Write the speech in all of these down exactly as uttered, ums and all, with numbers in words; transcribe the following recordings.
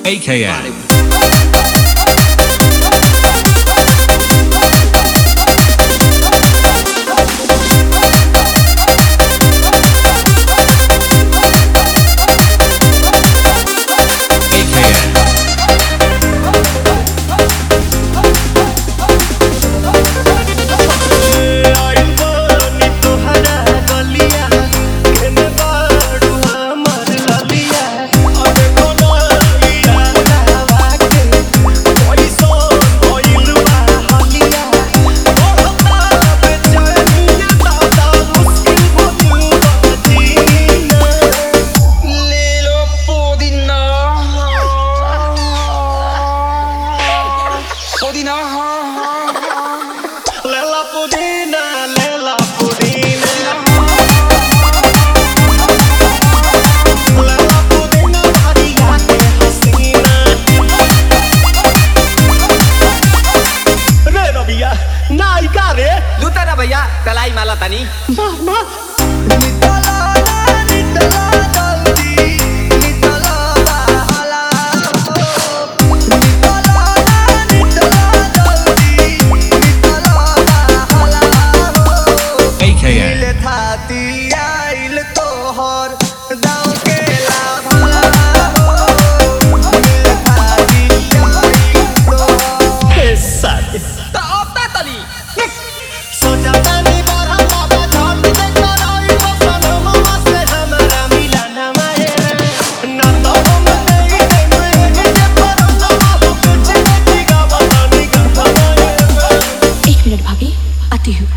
A K N. Lela Pudina, Lela Pudina, Lela Pudina, Maria ke Hasina. Re na भैया, नायिका रे. लूटा ना भैया, तलाई माला तनी. माँ माँ. नितला नितला जल्दी, नितला बाहला. भाभी आती हूँ.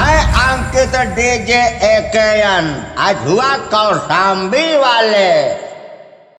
D J A K N आज हुआ कौशाम्बी वाले.